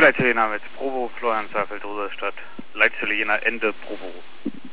Leitstelle Jena mit Provo, Florian Zweifel, Drüserstadt, Leitstelle Jena, Ende, Provo.